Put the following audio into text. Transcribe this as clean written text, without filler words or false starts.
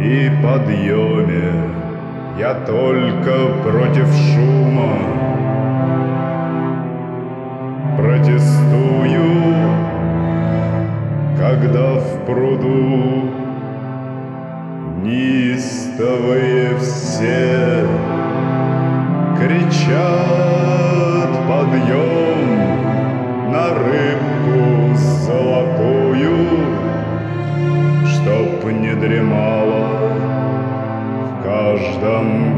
и подъеме. Я только против шума протестую, когда в пруду неистовые все кричат подъем на рыбку золотую, чтоб не дремала в каждом